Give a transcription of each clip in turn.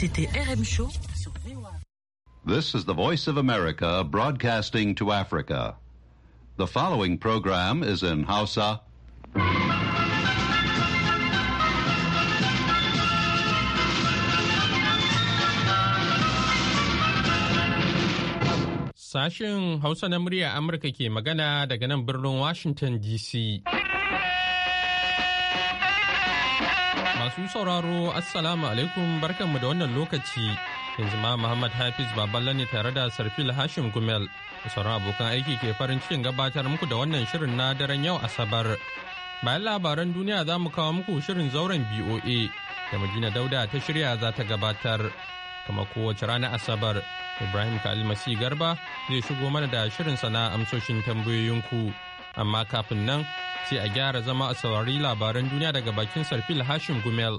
C'était RM Show sur VOA. This is the Voice of America broadcasting to Africa. The following program is in Hausa. Sashen Hausa na murya Amurka ke magana daga nan birnin Washington DC. Masu sauraro, Assalamu alaikum, barkanmu da wannan lokaci. Yanzu ma Muhammad Hafiz Baballa ne tare da Sarfil Hashim Gumel da sauran abokan aiki ke farin cikin gabatar muku da wannan shirin na daren yau Asabar. Bayan labaran duniya za mu kawo muku shirin zauren BOA da Madina Dauda ta shirya za ta gabatar. Kama kowace ranar Asabar, Ibrahim Kalmasi Garba zai shigo mana da shirin na amsoshin tambayoyinku. Amma kafin nan sai a gyara zama a saurari labaran duniya daga bakin Sarfil Hashim Gumel.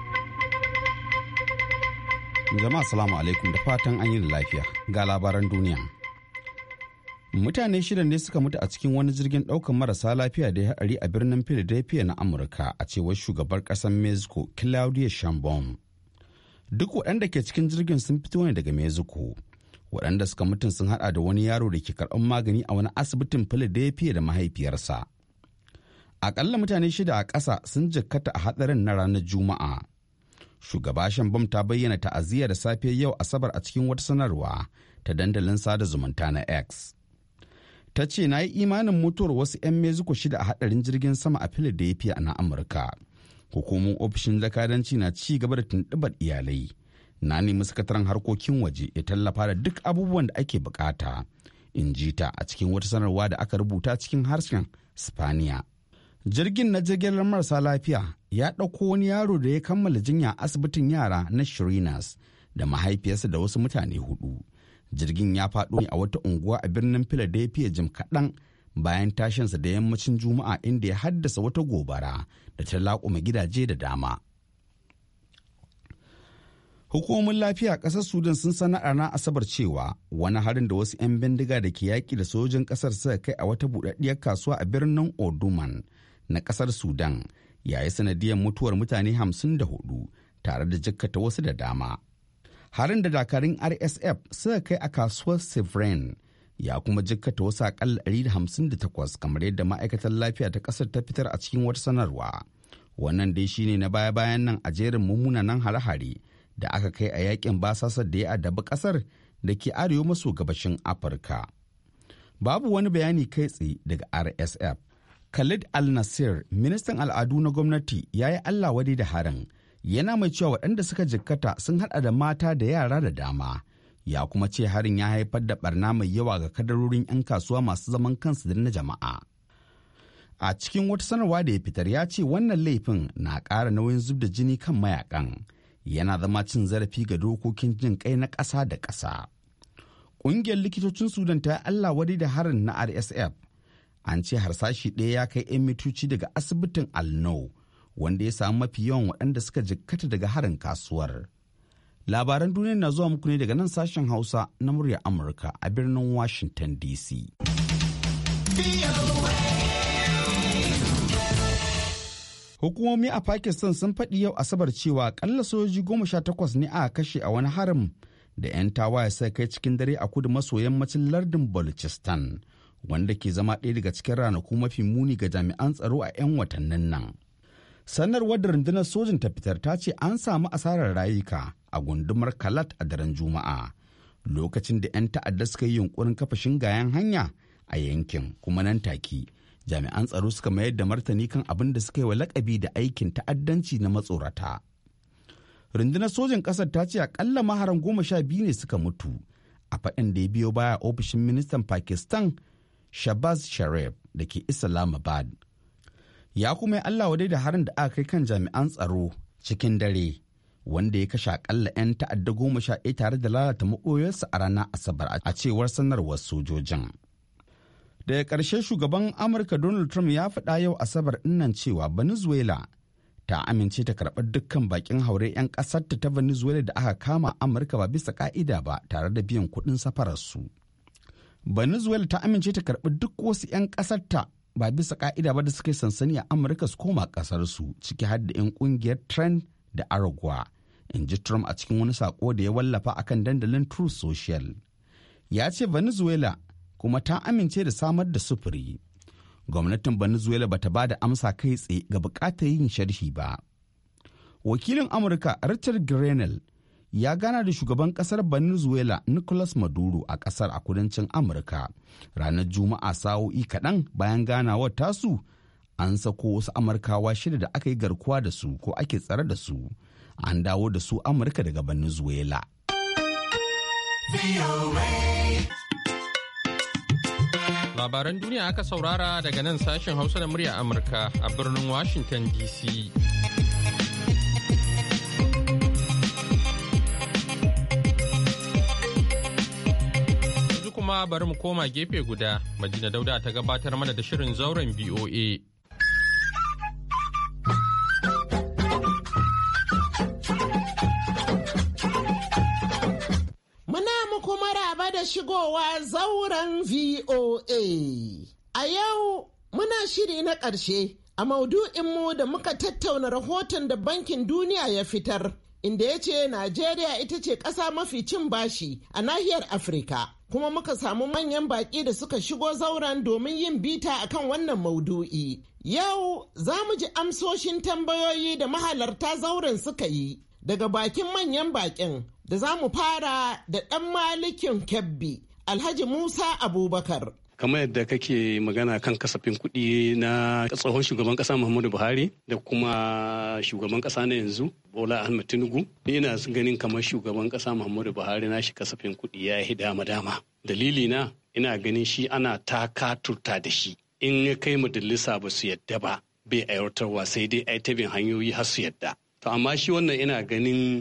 Jama'a salamu alaikum da fatan an yi da lafiya ga labaran duniya. Mutane shida ne suka mutu a cikin wani jirgin ɗaukar marasa lafiya da ya haɗari a birnin Philadelphia na Amurka a cewar shugabar ƙasar Mexico Claudia Sheinbaum. Duk waɗanda ke cikin jirgin sun fito ne daga Mexico. Waɗanda suka mutum sun haɗa da wani yaro da ke karɓar magani a wani asibitin Philadelphia da mahaifiyarsa. Aƙalla mutane shida a ƙasa sun jikkata a haɗarin na ranar Juma'a. Shugaba Sheinbaum ta bayyana ta'aziyya da safe yau Asabar a cikin wata sanarwa ta dandalin sada zumunta na X. Ta ce na yi imanin mutuwar wasu 'yan Mexico shida a haɗarin jirgin sama a Philadelphia na Amurka. Hukumomin ofishin jakadanci na ci gaba da tuntuɓar iyalai. Na nemi sakataren harkokin waje ya tallafa da duk abubuwan da ake bukata, in ji ta a cikin wata sanarwa da aka rubuta cikin harshen Spaniya. Jirgin na jigilar marasa lafiya ya ɗauko wani yaro da ya kammala jinya a asibitin yara na Shirinas da mahaifiyarsa da wasu mutane hudu. Jirgin ya faɗo ne a wata unguwa a birnin Philadelphia jim kaɗan bayan tashinsa da yammacin Juma'a, inda ya haddasa wata gobara da ta laƙume gidaje da dama. Hukumomin lafiya a ƙasar Sudan sun sanar a ranar Asabar cewa wani harin da wasu 'yan bindiga da ke yaƙi da sojojin ƙasar suka kai a wata buɗaɗɗiyar kasuwa a birnin Omdurman na ƙasar Sudan ya yi sanadiyar mutuwar mutane 54 tare da jikkata wasu da dama. Harin da dakarun RSF suka kai a kasuwar Sivren ya kuma jikkata wasu akalla 158 kamar yadda ma'aikatar lafiya ta ƙasar ta fitar a cikin wata sanarwa. Wannan dai shine na baya-bayan nan a jerin mummunan hare-hare da aka kai a yakin basasar da ya addabi ƙasar da ke arewa maso gabashin Afirka. Babu wani bayani kai tsaye daga RSF. Khalid Al-Nasir, ministan al'adu na gwamnati, ya yi Allah wadai da harin. Yana mai cewa waɗanda suka jikkata sun haɗa da mata da yara da dama. Ya kuma ce harin ya haifar da barna mai yawa ga kadarorin 'yan kasuwa masu zaman kansu da na jama'a. A cikin wata sanarwa da ya fitar ya ce wannan laifin na ƙara nauyin zub da jini kan mayakan. Yana zama cin zarafi ga dokokin jin kai na ƙasa da ƙasa. Ƙungiyar likitocin Sudan ta yi Allah wadai da harin na RSF. An ce harsashi ɗaya ya kai 'yan mitoci daga asibitin Al-Nau, wanda ya samu mafi yawan waɗanda suka jikkata daga harin kasuwar. Labaran duniya na zuwa muku ne daga nan sashen Hausa na muryar Amurka a birnin Washington DC. Hukumomi a Pakistan sun faɗi yau Asabar cewa ƙalla sojoji 18 ne aka kashe a wani harin da 'yan tawaye sai kai cikin dare a kudu maso yammacin lardin Balochistan, wanda ke zama ɗaya daga cikin ranaku mafi muni ga jami'an tsaro a 'yan watannin nan. Sanarwar da rundunar sojin ta fitar ta ce an samu asarar rayuka a gundumar Kalat a daren Juma'a, lokacin da 'yan ta'adda suka yi yunkurin kafa shingayen hanya a yankin, kuma nan take jami'an tsaro suka mayar da martani kan abin da suka yi wa lakabi da aikin ta'addanci na matsorata. Rundunar sojin ƙasar ta ce akalla maharan 12 ne suka mutu a faɗin da ya biyo baya ofishin ministan Pakistan Shahbaz Sharif da ke Islamabad. Ya kuma yi Allah wadai da harin da aka kai kan jami'an tsaro cikin dare, wanda ya kashe akalla 'yan ta'adda 11 tare da lalata maɓoyarsa a ranar Asabar, a cewar sanarwar sojojin. Daga ƙarshe, shugaban Amurka Donald Trump ya faɗa yau Asabar ɗinnan cewa Venezuela ta amince ta karɓar dukkan bakin haure 'yan ƙasarta ta Venezuela da aka kama Amurka ba bisa ƙa'ida ba tare da biyan kuɗin safararsu. Venezuela ta amince ta karɓi duk wasu 'yan ƙasarta ba bisa ƙa'ida ba da suka yi sansani a Amurka su koma ƙasarsu, ciki har da 'yan ƙungiyar Tren da Aragua, in ji Trump a cikin wani sako da ya wallafa akan dandalin Truth Social. Ya ce Venezuela kuma ta amince da samar da sufuri. Gwamnatin Venezuela bata ba da amsa kai tsaye ga bukatar yin sharhi ba. Wakilin Amurka Richard Grenell ya gana da shugaban kasar Venezuela Nicolas Maduro a kasar a kudancin Amurka ranar Juma'a sa'o'i kaɗan bayan ganawar tasu. An sako wasu Amurkawa 6 da aka yi garkuwa da su ko ake tsare da su. An dawo da su Amurka daga Venezuela. Labaran duniya aka saurara daga nan sashen Hausa da murya Amurka a birnin Washington DC. Yanzu kuma bari mu koma gefe guda, Madina Dauda ta gabatar mana da shirin zauren BOA. Shigowa zauren VOA. A yau muna shiri na ƙarshe a maudu'inmu da muka tattauna rahoton da Bankin Duniya ya fitar, inda ya ce Najeriya ita ce ƙasa mafi cin bashi a nahiyar Afirka. Kuma muka samu manyan baƙi da suka shigo zauren domin yin bita akan wannan maudu'i. Yau za mu ji amsoshin tambayoyi da mahalarta zauren suka yi daga bakin manyan baƙin. Da za mu fara da ɗan malikin Kebbi, Alhaji Musa Abubakar. Kamar yadda kake magana kan kasafin kuɗi na tsohon shugaban ƙasa Muhammadu Buhari da kuma shugaban ƙasa na yanzu Bola Ahmed Tinubu, ina ganin kamar shugaban ƙasa Muhammadu Buhari na shi kasafin kuɗi ya yi dama-dama. Dalili na ina ganin shi ana takaturta da shi. In ya kai majalisa ba su yadda ba, bai aiwatarwa sai dai ai ta bin hanyoyi har su yadda. To amma shi wannan ina ganin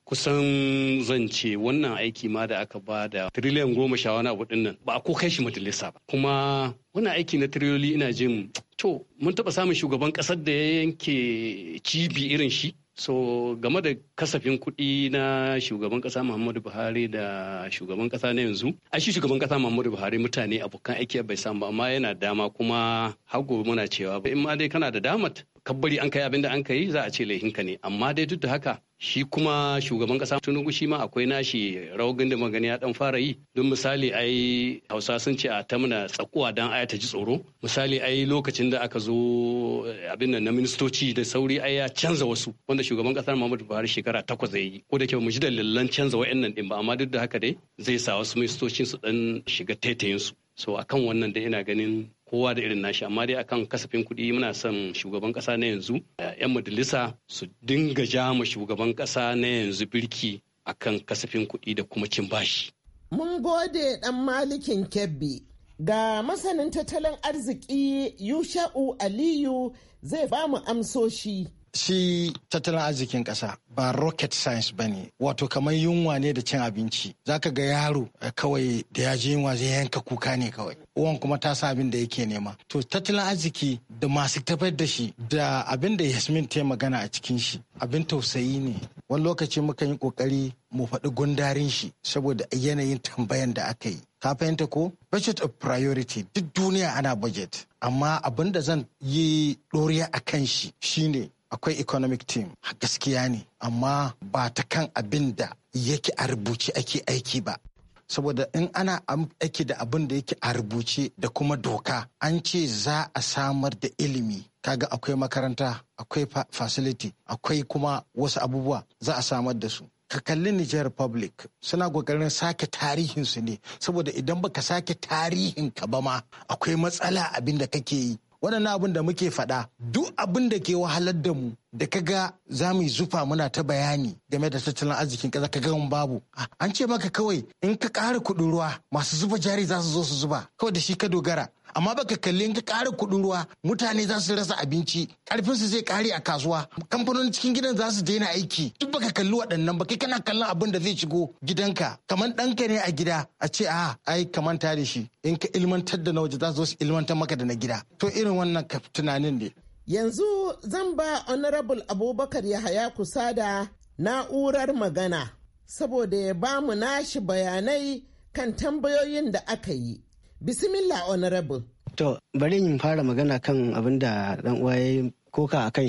kusan zance wannan aiki ma da aka ba da tiriliyan 10 wani abu nan ba a ko kai shi majalisa ba. Kuma wannan aiki na tiriliyoyi ina jin to mun taɓa samun shugaban ƙasar da ya yanke cibi irin shi. So game da kasafin kuɗi na shugaban ƙasa Muhammadu Buhari da shugaban ƙasa na yanzu, a shi shugaban ƙasa Muhammadu Buhari mutane abokan aiki bai samu ba, amma yana dama kuma har gobe muna cewa in ma dai kana da damat kabbari an kai abin da an kai za a ce laihinka ne, amma dai duk da haka shi kuma shugaban kasa Tinubu shi ma akwai nashi rawar da magani ya dan fara yi. Don misali ai Hausa sun ce a tamna tsakuwa dan aya ta ji tsoro. Misali ai lokacin da aka zo abin nan na ministoci da sauri ai ya canza wasu wanda shugaban kasa Muhammadu Buhari shekara 8 zai yi. Ko da ke mu ji dalilan canza wa'annan din ba, amma duk da haka dai zai sa wasu ministocin su dan shiga taitayin su. So akan wannan da ina ganin kowa da irin nashi, amma dai akan kasafin kuɗi muna son shugaban ƙasa na yanzu 'yan majalisa su dinga ja ma shugaban ƙasa na yanzu birki akan kasafin kuɗi da kuma cin bashi. Mun gode ɗan malikin Kebbi. Ga masanin tattalin arziki Yusha'u Aliyu zai ba mu amsoshi. Shi tattalin arzikin ƙasa ba rocket science ba ne, wato kamar yunwa ne da cin abinci. Za ka ga yaro kawai da ya ji yunwa zai yanka kuka ne kawai, uwan kuma ta sa abin da yake nema. To tattalin arziki da masu tafiyar da shi da abin da Yasmin ta magana a cikin shi abin tausayi ne. Wani lokaci muka yi ƙoƙari mu faɗi gundarin shi saboda yanayin tambayan da aka yi. Ka fahimta ko? Budget of priority, duk duniya ana budget, amma abin da zan yi ɗoriya a kan shi shine akwai economic team, gaskiya ne, amma ba ta kan abin da yake a rubuce ake aiki ba. Saboda in ana aiki da abin da yake a rubuce da kuma doka, an ce za a samar da ilimi, kaga akwai makaranta, akwai facility, akwai kuma wasu abubuwa za a samar da su. Ka kalli Niger Republic suna kokarin sake tarihinsu ne, saboda idan baka sake tarihin ka ba ma akwai matsala abin da kake yi. Waɗannan abin da muke faɗa, duk abin da ke wahalar da mu da kaga za mu yi zufa muna ta bayani game da tattalin arzikin ƙasa ka gan babu. An ce maka kawai in ka ƙara kuɗin ruwa masu zuba jari za su zo su zuba, kawai da shi ka dogara. Amma baka kalli in ka ƙara kuɗin ruwa mutane za su rasa abinci, ƙarfinsu zai ƙare a kasuwa, kamfanonin cikin gidan za su daina aiki. Duk baka kalli waɗannan ba, kai kana kallon abin da zai shigo gidanka. Kamar ɗanka ne a gida a ce ai ka manta da shi, in ka ilmantar da na waje za su zo su ilmantar maka da na gida. To irin wannan tunanin ne. Yanzu zan ba Honorable Abubakar Yahaya Kusada na'urar magana saboda ya ba mu nashi bayanai kan tambayoyin da aka yi. Bismillah Honorable. To bari in fara magana kan abin da dan uwa ya koka a kan shi.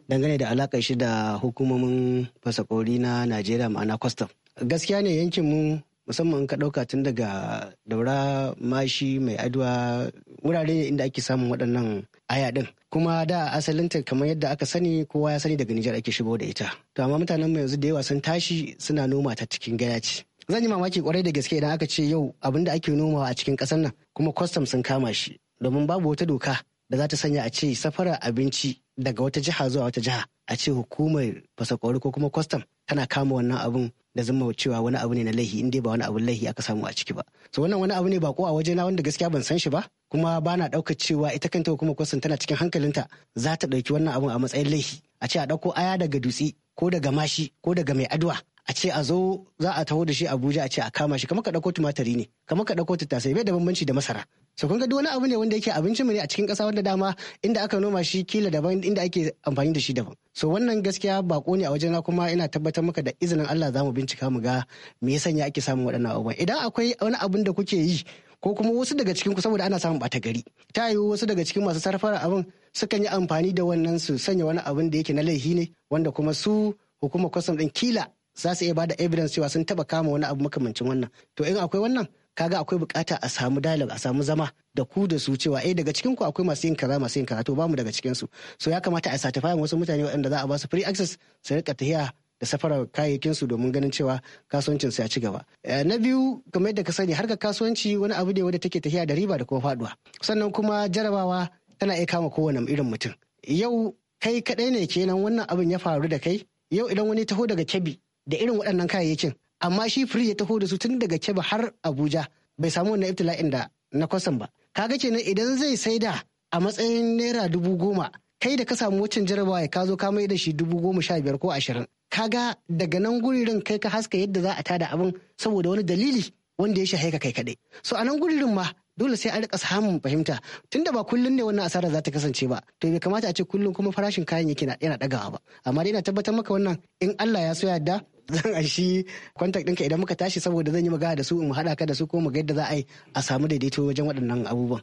dangane da alakar shi da hukumomin fasakori na Najeriya ma'ana custom. Gaskiya ne yankin mu musamman ka ɗauka tun daga Daura, Mashi, Mai Adwa wurare ne inda ake samun waɗannan aya ɗin. Kuma da asalinta kamar yadda aka sani kowa ya sani daga Nijar ake shigo da ita. To amma mutanen mu yanzu da yawa sun tashi suna noma ta cikin gaya ce. Zan yi mamaki kwarai da gaske idan aka ce yau abin da ake nomawa a cikin ƙasar nan kuma custom sun kama shi. Domin babu wata doka da za ta sanya a ce safarar abinci daga wata jiha zuwa wata jiha a ce hukumar fasakori ko kuma custom tana kama wannan abun da zama cewa wani abu ne na laihi in dai ba wani abun laihi aka samu a ciki ba. So wannan wani abu ne bako a wajena wanda gaskiya ban san shi ba kuma ba na ɗaukar cewa ita kanta hukumar custom tana cikin hankalinta za ta ɗauki wannan abun a matsayin laihi. A ce a ɗauko aya daga Dutse ko daga Mashi ko daga Mai Adwa a ce a zo za a taho da shi Abuja a ce a kama shi kamar ka ɗauko tumatari ne kamar ka ɗauko tattasai bai da bambanci da masara. So kun ga duk wani abu ne wanda yake abincin mu ne a cikin ƙasa wanda dama inda aka noma shi kila daban inda ake amfani da shi daban. So wannan gaskiya bako ne a wajena kuma ina tabbatar maka da izinin Allah za mu bincika mu ga me ya sanya ake samun waɗannan abubuwan. Idan akwai wani abun da kuke yi ko kuma wasu daga cikin ku saboda ana samun ɓata gari ta yiwu wasu daga cikin masu sarrafa abin sukan yi amfani da wannan su sanya wani abun da yake na laifi ne wanda kuma su hukumar custom ɗin kila za su iya bada evidence cewa sun taba kama wani abu makamancin wannan. To in akwai wannan kaga akwai bukata a samu dialogue a samu zama da ku da su cewa daga cikin ku akwai masu yin kaza to bamu daga cikin su. So ya kamata a certify wasu mutane waɗanda za a ba su free access su rika tafiya da safarar kayayyakin su domin ganin cewa kasuwancin su ya ci gaba. Na biyu kamar yadda ka sani harkar kasuwanci wani abu ne wanda take tafiya da riba da kuma faduwa. Sannan kuma jarabawa tana iya kama kowane irin mutum. Yau kai kadai ne kenan wannan abin ya faru da kai. Yau idan wani taho daga Kebbi da irin waɗannan kayayyakin amma shi free ya taho da su tun daga Kebbi har Abuja bai samu wannan ibtila'in da na kwasan ba. Kaga kenan idan zai saida a matsayin naira 10,000 kai da ka samu wacin jarabawa ya ka zo ka mai da shi 15,000 ko 20. Kaga daga nan guririn kai ka haska yadda za a tada abin saboda wani dalili wanda ya shahe ka kai kaɗai. So a nan guririn ma dole sai an rika samun fahimta tunda ba kullun ne wannan asara za ta kasance ba to bai kamata a ce kullun kuma farashin kayan yake yana ɗagawa ba. Amma dai ina tabbatar maka wannan in Allah ya so yadda zan aishi kwantak ɗinka idan muka tashi saboda zan yi magana da su in haɗa ka da su ko mu ga yadda za a yi a samu daidaito wajen waɗannan abubuwan.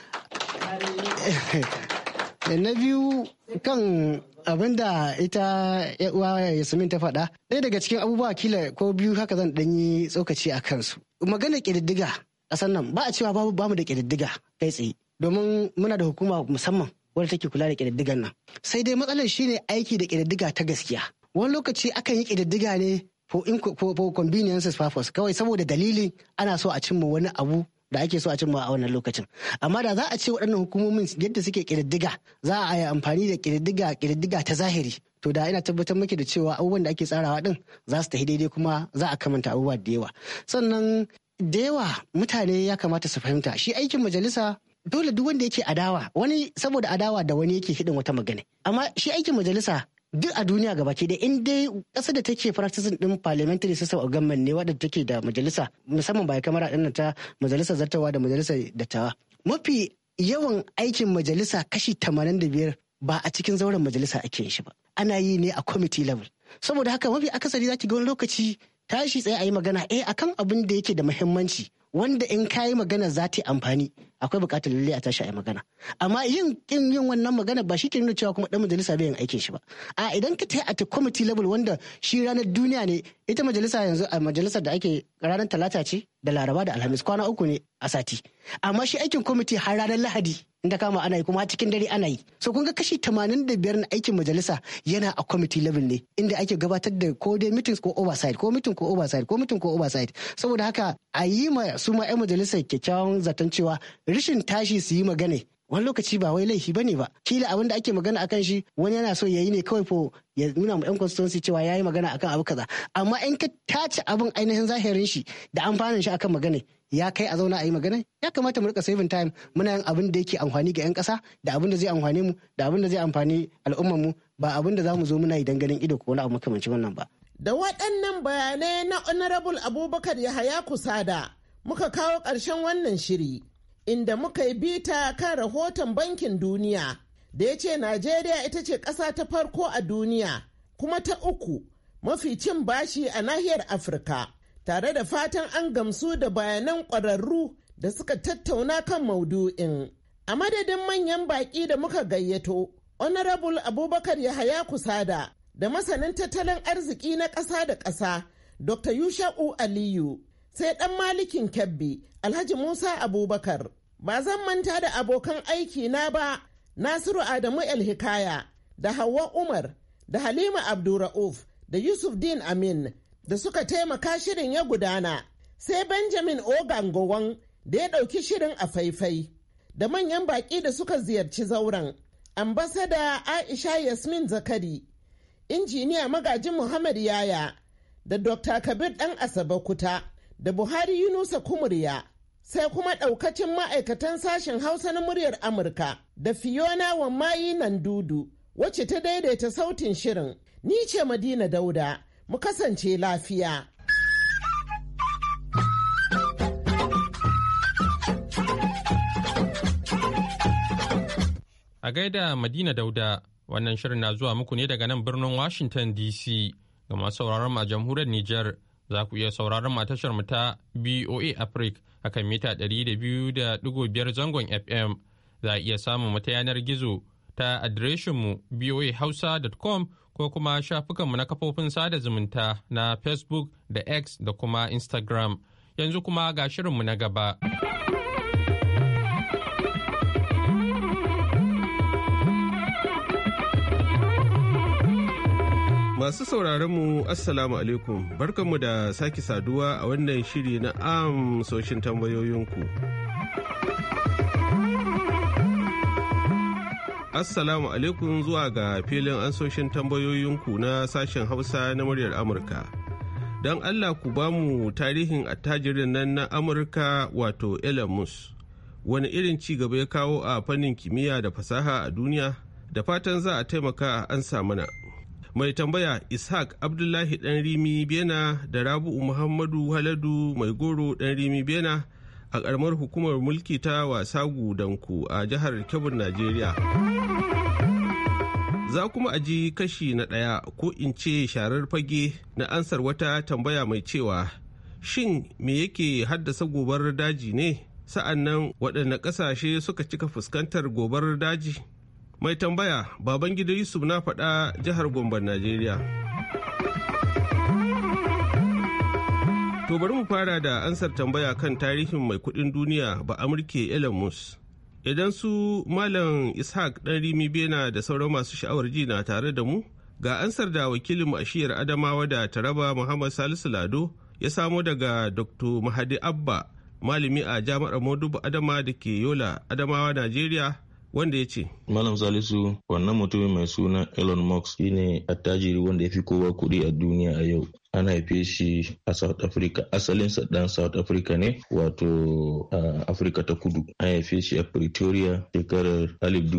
Na biyu kan abin da ita uwa Yasmin ta faɗa ɗaya daga cikin abubuwa kila ko biyu haka zan ɗanyi tsokaci a kansu. Maganar ƙididdiga ƙasar nan ba a cewa ba mu da ƙididdiga kai tsaye domin muna da hukuma musamman wadda take kula da ƙididdigan nan. Sai dai matsalar shine aiki da ƙididdiga ta gaskiya. Wani lokaci akan yi ƙididdiga ne for conveniences purpose kawai saboda dalilin ana so a cimma wani abu da ake so a cimma a wannan lokacin. Amma da za a ce waɗannan hukumomin yadda suke ƙididdiga za a yi amfani da ƙididdiga ta zahiri to da ina tabbatar maki da cewa abubuwan da ake tsarawa din za su tafi daidai kuma za a kamanta abubuwa da yawa. Sannan da yawa mutane ya kamata su fahimta shi aikin majalisa dole duk wanda yake adawa wani saboda adawa da wani yake hidin wata magana amma shi aikin majalisa duk a duniya gabaki da in dai ƙasar da take practicing din parliamentary system of government ne wadda take da majalisa musamman ba kamar ɗin ta majalisar zartawa da majalisar dattawa mafi yawan aikin majalisa kashi 85 ba a cikin zauren majalisa ake yin shi ba ana yi ne a committee level saboda haka mafi akasari zaki ga wani lokaci tashi tsaye a yi magana akan abin da yake da muhimmanci wanda in kayi magana za ta yi amfani akwai bukatar lalle a tashi a yi magana amma yin wannan magana ba shi ke nuna cewa kuma dan majalisa bai yin aikin shi ba a idan ka tayi at committee level wanda shi ranar duniya ne ita majalisa yanzu a majalisar da ake ranar talata ce da laraba da alhamis kwana 3 ne a sati amma shi aikin committee har ranar lahadi inda kama ana yi kuma cikin dare ana yi so kun ga kashi 85 na aikin majalisa yana a committee level ne inda ake gabatar da ko dai meetings ko oversight ko meeting ko oversight ko meeting ko oversight saboda haka a yi ma su ma 'yan majalisar kyakkyawan zaton cewa rishin tashi su yi magana wani lokaci ba wai laifi bane ba kila abin da ake magana akan shi wani yana so ya yi ne kawai ko ya nuna ma 'yan constituency cewa ya yi magana akan abu kaza amma in ka tace abin ainihin zahirin shi da amfanin shi akan magana ya kai a zauna a yi magana ya kamata mu rika saving time muna yin abin da yake amfani ga 'yan kasa da abin da zai amfane mu da abin da zai amfani al'ummar mu ba abin da za mu zo muna yi dan ganin ido ko wani abu makamancin wannan ba. Da waɗannan bayanai na Honorable Abubakar Yahaya Kusada muka kawo ƙarshen wannan shiri inda muka yi bita kan rahoton Bankin Duniya da ya ce Najeriya ita ce ƙasa ta farko a duniya kuma ta 3 mafi cin bashi a nahiyar Afirka. Tare da fatan an gamsu da bayanan ƙwararru da suka tattauna kan maudu'in. A madadin manyan baƙi da muka gayyato, Honorable Abubakar Yahaya Kusada da masanin tattalin arziki na ƙasa da ƙasa Dr. Yusha'u Aliyu, sai ɗan malikin Kebbi Alhaji Musa Abubakar. Ba zan manta da abokan aiki na ba Nasiru Adamu El-Hikaya da Hauwa Umar da Halima Abdurra'uf da Yusuf Din Amin da suka taimaka shirin ya gudana, sai Benjamin Ogangowon da ya ɗauki shirin a faifai, da manyan baƙi da suka ziyarci zauren, ambasada Aisha Yasmin Zakari, injiniya magajin Muhammad Yaya, da Dr. Kabir ɗan Asabe Kuta, da Buhari Yunusa Kumurya, sai kuma ɗaukacin ma'aikatan sashen Hausa na muryar Amurka, da Fiona Wammayi Nandudu, wacce ta daidaita sautin shirin. Ni ce Madina Dauda, mu kasance lafiya. A gaida Madina Dauda, wannan shirin na zuwa muku ne daga nan birnin Washington DC. Ga masu sauraron mu a jamhuriyar Nijar, za ku iya sauraron mu a tashar mu ta BOA Africa akan mita 200.5 zangon FM. Za a iya samun mu ta yanar gizo ta adireshin mu boahausa.com ko kuma shafukanmu na kafofin sada zumunta na Facebook da X da kuma Instagram. Yanzu kuma ga shirinmu na gaba. Masu sauraronmu Assalamu alaikum, barkanmu da sake saduwa a wannan shiri na amsoshin tambayoyinku. Assalamu alaikum zuwa ga filin ansoshin tambayoyinku na sashen Hausa na muryar Amurka. Don Allah ku ba mu tarihin attajirin nan na Amurka wato Elon Musk. Wani irin ci gaba ya kawo a fannin kimiyya da fasaha a duniya? Da fatan za a taimaka a ansa mana. Mai tambaya Ishaq Abdullahi ɗan Rimi Bena da Rabu'u Muhammadu Haladu Mai Goro ɗan Rimi Bena a ƙaramar hukumar mulki ta Wasagu Danku a jihar Kebbi, Najeriya. Za kuma a ji kashi na ɗaya ko in ce sharar fage na ansar wata tambaya mai cewa shin me yake haddasa gobarar daji ne? Sa'an nan waɗanne ƙasashe suka cika fuskantar gobarar daji? Mai tambaya Babangida Yusuf na faɗa jihar Gombe, Najeriya. To bari mu fara da ansar tambaya kan tarihin mai kuɗin duniya ba Amurke Elon Musk. Idan su Malam Ishaq ɗan Rimi Bena da sauran masu sha'awar ji na tare da mu, ga ansar da wakilinmu a shiyar Adamawa da Taraba Muhammad Salisu Lado ya samo daga Dr. Mahadi Abba, malami a Jami'ar Modubu Adama da ke Yola, Adamawa, Najeriya, wanda ya ce, Malam Salisu, wannan mutumin mai suna Elon Musk shine attajiri wanda ya fi kowa kuɗi a duniya a yau. An haife shi a South Africa, asalinsa dan South Africa ne, wato Afirka ta kudu. An haife shi a Pretoria shekarar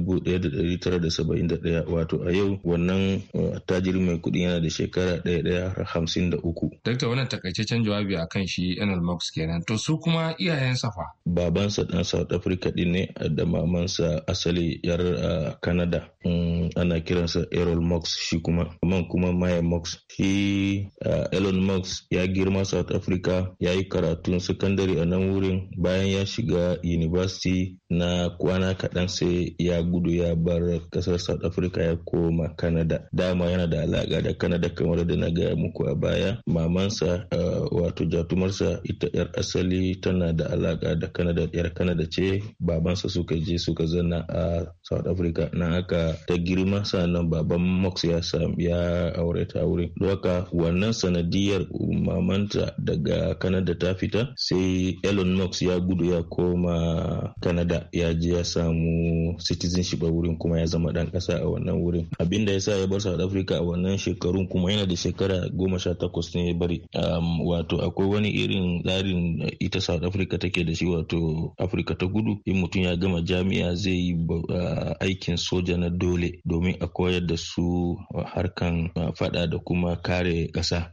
1971, wato a yau wannan attajiri mai kuɗi yana da shekara 153. Dakta, wannan takaitaccen jawabi akan shi Elon Musk kenan. To su kuma iyayensa fa? Babansa dan South Africa din ne da mamansa asali yar Canada. Ana kiransa Errol Musk shi kuma Maya Musk. Shi Elon Musk ya girma South Africa, ya yi karatun sakandare a nan wurin. Bayan ya shiga university na kwana kaɗan sai ya gudu ya bar ƙasar South Africa ya koma Canada. Dama yana da alaƙa da Canada kamar da na gaya muku a baya. Mamansa wato jatumarsa ita 'yar asali tana da alaƙa da Canada, 'yar Canada ce. Babansa suka je suka zanna a South Africa na aka ta girma, sannan baban Musk ya aure ta wurin. Doka wannan sanadiyar mamanta daga Canada ta fita, sai Elon Musk ya gudu ya koma Canada, ya je ya samu citizenship a wurin kuma ya zama dan kasa a wannan wurin. Abinda ya sa ya bar South Africa a wannan shekarun, kuma yana da shekara 18 ne ya bari. Wato akwai wani irin tsarin ita South Africa take da shi, wato Afirka ta kudu, in mutum ya gama jami'a zai yi aikin soja na dole domin a koyar da su harkan fada da kuma kare kasa.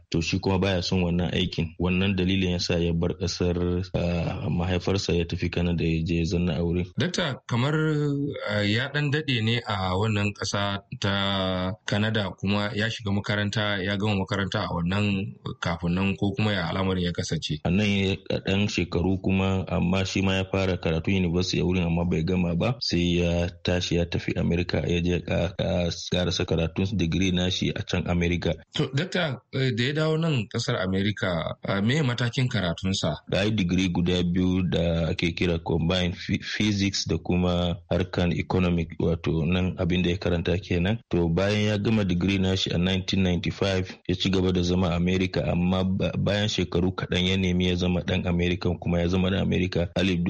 to shi kuma baya son wannan aikin. Wannan dalilin yasa ya bar kasar mahaifarsa ya tafi Canada ya je zanna aure. Dakta, kamar ya dan dade ne a wannan kasa ta Canada kuma ya shiga makaranta, ya gama makaranta a wannan kafin nan ko kuma ya al'amarin ya kasance? A nan ya dan shekaru kuma, amma shi ma ya fara karatu university a wurin amma bai gama ba, sai ya tashi ya tafi America ya je karasa karatun digiri nashi a can America. To dakta, da ya dawo nan kasar America, me matakin karatunsa? Da yi digiri guda biyu da ake kira combined physics da kuma harkan economic, wato nan abin da ya karanta kenan. To bayan ya gama digiri nashi a 1995 ya ci gaba da zama America, amma bayan shekaru kaɗan ya nemi ya zama ɗan America, kuma ya zama ɗan America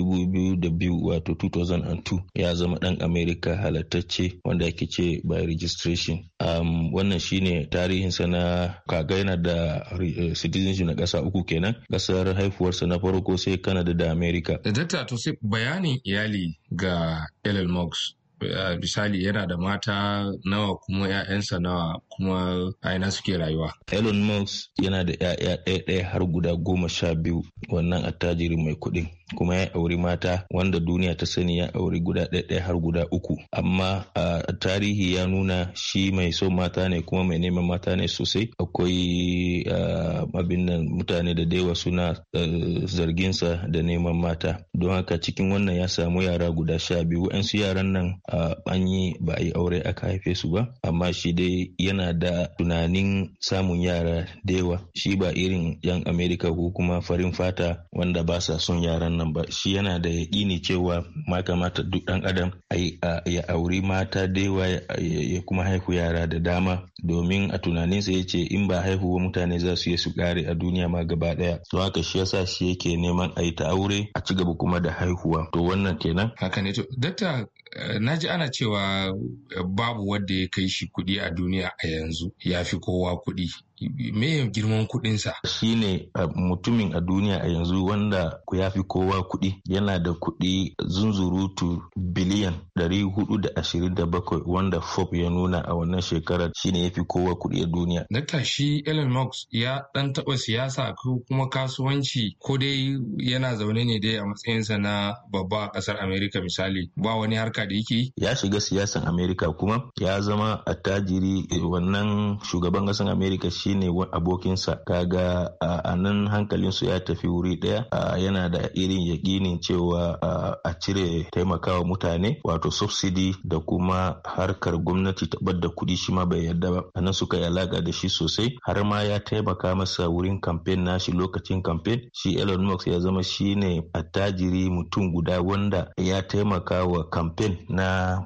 2002 wato 2002 ya zama ɗan America halattacce wanda ake ce by registration. Wannan shine tarihinsa na kaga yana da citizenship na ƙasa uku kenan, ƙasar haifuwarsa na farko sai Canada da America. Da dakta, to sai bayanin iyali ga Elon Musk. Misali yana da mata nawa kuma 'ya'yansa nawa kuma aina suke rayuwa? Elon Musk yana da 'ya'ya ɗaya har guda 12, wannan attajiri mai kuɗin. Kuma ya auri mata wanda duniya ta sani ya auri guda ɗaya har guda 3. Amma tarihi ya nuna shi mai son mata ne kuma mai neman mata ne sosai. Akwai abin nan mutane da daiwa suna zarginsa da neman mata. Don haka cikin wannan ya samu yara guda 12. Wa'yansu yaran nan an yi ba a yi aure aka haife su ba. Amma shi dai yana da tunanin samun yara daiwa. Shi ba irin 'yan Amerika ko kuma farin fata wanda ba sa son yaran nan ba. Shi yana da yaƙini cewa ma kamata duk ɗan adam ya auri mata da yawa ya kuma haihu yara da dama, domin a tunaninsa ya ce in ba haihuwa mutane za su yi su ƙare a duniya ma gaba ɗaya. Don haka shi yasa shi yake neman a yi ta aure a ci gaba kuma da haihuwa. To wannan kenan. Haka ne. To dakta, na ji ana cewa babu wanda ya kai shi kuɗi a duniya a yanzu, ya fi kowa kuɗi. Me girman kuɗinsa? Shi ne mutumin a duniya a yanzu wanda ya fi kowa kuɗi. Yana da kuɗi zunzurutu biliyan 427 wanda Forbes ya nuna a wannan shekarar. Shi ne ya fi kowa kuɗi a duniya. Dakta, shi Elon Musk ya ɗan taɓa siyasa ko kuma kasuwanci, ko dai yana zaune ne dai a matsayinsa na babba a ƙasar Amerika misali, ba wani harka da yake? Ya shiga siyasan Amerika kuma ya zama attajiri. Wannan shugaban ƙasar Amerika shine abokinsa. Kaga a nan hankalinsu ya tafi wuri daya. Yana da irin yakinin cewa a cire taimakawa mutane, wato subsidy, da kuma harkar gwamnati tabar da kuɗi shi ma bai yarda ba. A nan suka yi alaka da shi sosai, har ma ya taimaka masa wurin kamfen nashi. Lokacin kamfen shi Elon Musk ya zama shine attajiri mutum guda wanda ya taimaka wa kamfen na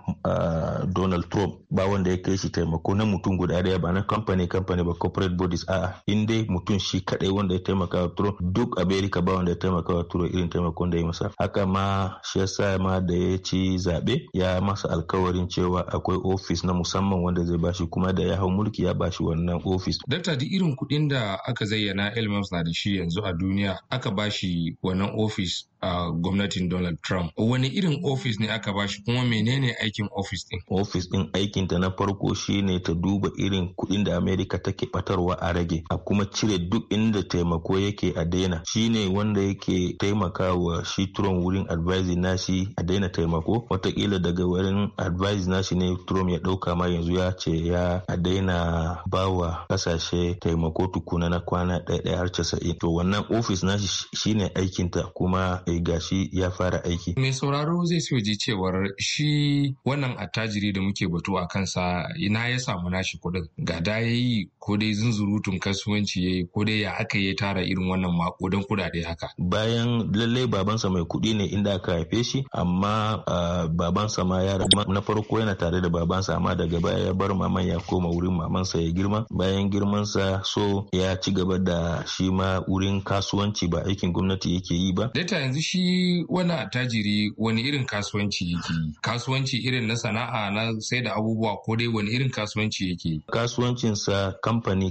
Donald Trump. Ba wanda ya kai shi taimako na mutum guda daya, ba na kamfani ba corporate bodies. In dai mutum shi kadai wanda ya taimaka wa Trump, duk America ba wanda ya taimaka wa Trump irin taimakon da ya masa. Haka ma shi yasa ma da ya ci zabe ya masa alkawarin cewa akwai ofis na musamman wanda zai bashi, kuma da ya hau mulki ya bashi wannan ofis. Dakta, da irin kuɗin da aka zayyana Elon Musk na da shi yanzu a duniya, aka bashi wannan ofis a gwamnatin Donald Trump. Wani irin ofis ne aka bashi, kuma menene aikin ofis din? Ofis din aikinta na farko shine ta duba irin kuɗin da America take batarwa a rage, a kuma cire duk inda taimako yake a daina. Shine wanda yake taimakawa shi Trump wurin advising nashi a daina taimako. Watakila daga wurin advice nashi ne Trump ya dauka ma yanzu ya ce ya a daina bawa kasashe taimako tukuna na kwana 1 har 90. To wannan ofis nashi shine aikinta, kuma gashi ya fara aiki. Mai sauraro zai so ji cewar shi wannan attajiri da muke batu a kansa ina ya samu nashi kuɗin? Gada yayi ko dai zunzurutun kasuwanci yayi, ko dai ya aka yi tara irin wannan makudan kuɗaɗe haka? Bayan lallai babansa mai kuɗi ne inda aka haife shi, amma babansa ma ya na farko yana tare da babansa, amma daga baya ya bar maman ya koma wurin mamansa ya girma. Bayan girmansa so ya ci gaba da shi ma wurin kasuwanci, ba aikin gwamnati yake yi ba. Data, yanzu shi wannan attajiri wani irin kasuwanci yake yi? Kasuwanci irin na sana'a na sai da abubuwa, ko dai wani irin kasuwanci yake yi? Kasuwancinsa kamfani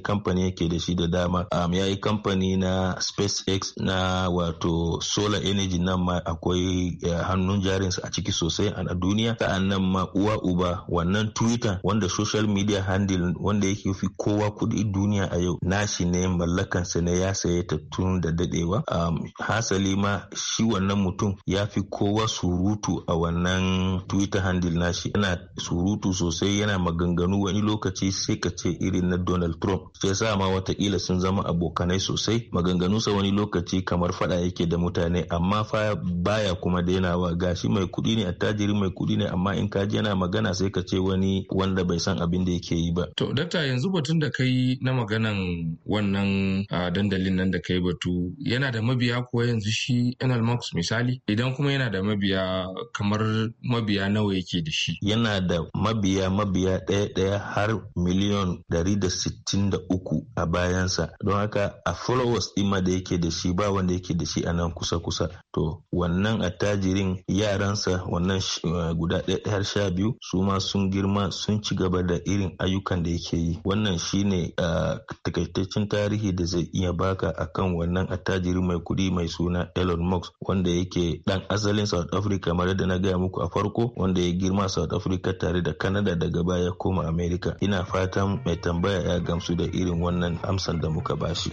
kamfani yake da shi da dama. Ya yi kamfani na SpaceX na wato solar energy, nan ma akwai hannun jarinsa a ciki sosai a duniya. Sa'annan ma uwa uba wannan Twitter wanda social media handle wanda yake fi kowa kuɗi duniya a yau, nashi ne, mallakansa ne, ya saye ta tun da dadewa. Hasali ma shi wannan mutum ya fi kowa surutu a wannan Twitter handle nashi, yana surutu sosai, yana maganganu wani lokaci sai ka ce irin na Donald Trump. Sai sa ma watakila sun zama abokanai sosai. Maganganunsa wani lokaci kamar fada yake da mutane, amma fa baya kuma dainawa. Gashi mai kuɗi ne, attajiri mai kuɗi ne, amma in ka ji yana magana sai ka ce wani wanda bai san abin da yake yi ba. To dakta, yanzu batun da kai na maganan wannan dandalin nan da kai batu, yana da mabiya kuwa yanzu shi Elon Musk misali? Idan kuma yana da mabiya, kamar mabiya nawa yake da shi? Yana da mabiya ɗaya har miliyon 163 a bayansa. Don haka a followers ɗima da yake da shi ba wanda yake da shi a nan kusa-kusa. To wannan attajirin yaransa wannan guda 1 har 12 su ma sun girma, sun ci gaba da irin ayyukan da yake yi. Wannan shine takaitaccen tarihi da zai iya baka akan wannan attajiri mai kuɗi mai suna Elon Musk, wanda yake dan asalin South Africa kamar da na gaya muku a farko, wanda ya girma South Africa tare da Canada, daga baya koma America. Ina fatan mai tambaya ya gamsu da irin wannan amsan da muka bashi.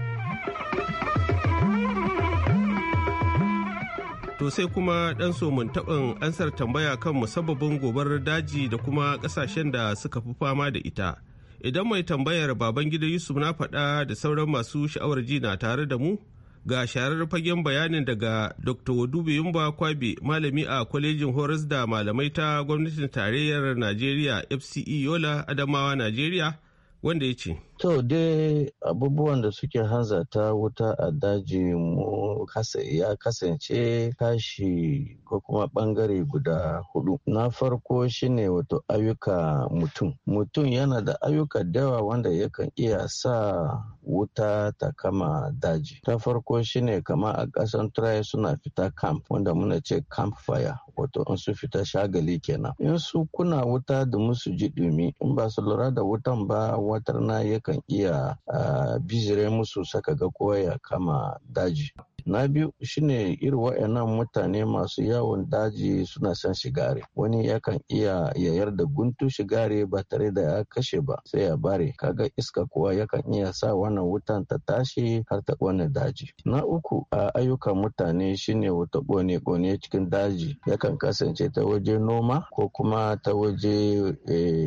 To sai kuma ɗan somin taɓin ansar tambaya kan musabbabin gobarar daji da kuma ƙasashen da suka fi fama da ita. Idan mai tambayar Babangida Yusuf na faɗa da sauran masu sha'awar ji na tare da mu, ga sharar fagen bayanin daga Dr. Wadube Yumba Kwabe, malami a kwalejin horas da malamai ta gwamnatin tarayyar Najeriya FCE Yola, Adamawa, Najeriya, wanda ya ce. To dai abubuwan da suke hanzarta wuta a daji mu ya kasance kashi ko kuma bangare guda 4. Na farko shine wato ayyuka mutum yana da ayyuka da yawa wanda yakan iya sa wuta ta kama daji. Ta farko shine kama a ƙasan Turai suna fita camp wanda muna ce campfire, wato in su fita shagali kenan. In su kuna wuta da musu ji dumi, in ba su lura da wutan ba, watar na kan iya bizire musu saka ga kowa ya kama daji. Na biyu shine irin waɗannan mutane masu yawon daji suna son shigare. Wani yakan iya yayar da guntu shigare ba tare da ya kashe ba, sai ya bare. Kaga iska kuwa yakan iya sa wannan wutan ta tashi har ta ƙone daji. Na uku a ayyukan mutane shine wata ƙone cikin daji. Yakan kasance ta waje noma ko kuma ta waje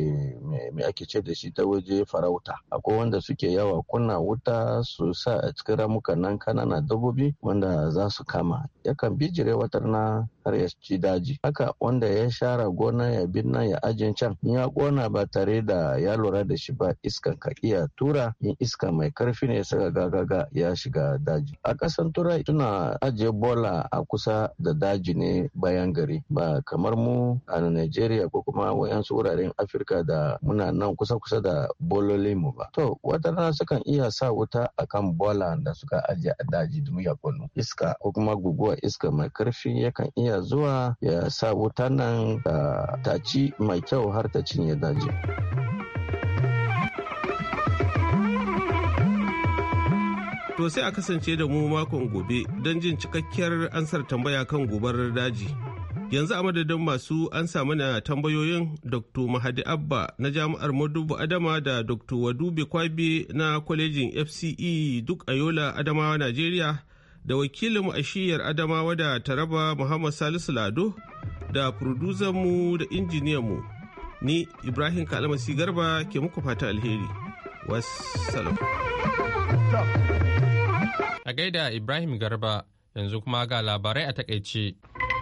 me ake ce da shi, ta waje farauta. Akwai wanda suke yawa kunna wuta su sa a cikin ramukan nan kanana dabbobi wanda za su kama, yakan bijire watar na har ya ci daji. Haka wanda ya share gona ya binna ya ajin can, in ya kona ba tare da ya lura da shi ba, iskan ka iya tura, in iska mai karfi ne saka gagaga ya shiga daji. A kasan Turai suna ajiye bola a kusa da daji ne bayan gari, ba kamar mu a Najeriya ko kuma wayansu wuraren Afirka da muna nan kusa da bololin mu ba. To wata rana sukan iya sa wuta akan bola da suka ajiye a daji domin ya kono. Iska ko kuma guguwa iska mai karfi yakan iya zuwa ya sa wuta nan ta ci mai kyau har ta cinye daji. To sai a kasance da mu makon gobe don jin cikakkiyar ansar tambaya kan gobarar daji. Yanzu a madadin masu ansa mana tambayoyin Dr. Mahadi Abba na Jami'ar Modubu Adama da Dr. Wadube Kwabe na kwalejin FCE duk a Yola, Adamawa, Najeriya, da wakilinmu a shiyar Adamawa da Taraba Muhammad Salisu Lado, da mu da injiniyanmu ni Ibrahim Kalmasi Garba ke muku fata alheri. Wassalam. A gaida Ibrahim Garba, yanzu kuma ga labarai a takaice.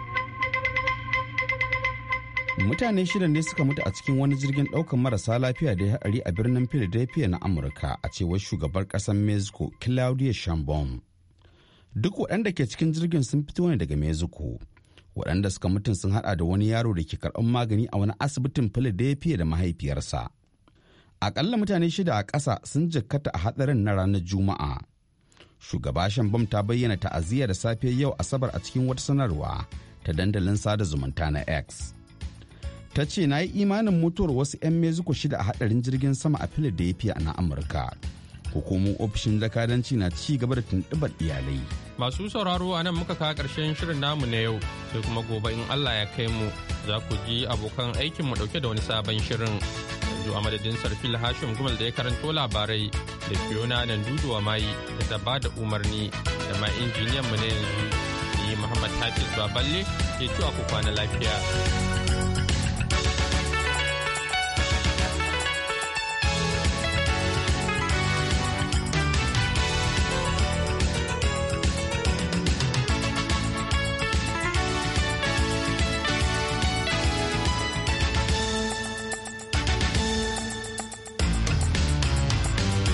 Mutane 6 ne suka mutu a cikin wani jirgin ɗaukar marasa lafiya da ya haɗari a birnin Philadelphia na Amurka, a cewar shugabar ƙasar Mexico Claudia Sheinbaum. Duk waɗanda ke cikin jirgin sun fito ne daga Mexico. Waɗanda suka mutum sun haɗa da wani yaro da ke karɓar magani a wani asibitin Philadelphia da mahaifiyarsa. Aƙalla mutane 6 a ƙasa sun jikkata a haɗarin na ranar Juma'a. Shugaba Sheinbaum ta bayyana ta'aziyya da safiyar yau Asabar a cikin wata sanarwa ta dandalin sada zumunta na X. Ta ce, na yi imanin mutuwar wasu 'yan Mexico 6 a haɗarin jirgin sama a Philadelphia na Amurka. hukumomin ofishin jakadanci na ci gaba da tuntuɓar iyalai. Masu sauraro a nan muka kawo ƙarshen shirin namu na yau, sai kuma gobe in Allah ya kai mu za ku ji abokan aikin mu ɗauke da wani sabon shirin. Yanzu a madadin Sarfil Hashim Gumal da ya karanto labarai da Fiona Nanduduwa Mayi da ta ba da umarni da ma injiniyan mu na yanzu ni Muhammad Hafiz Baballe ke cewa ku kwana lafiya.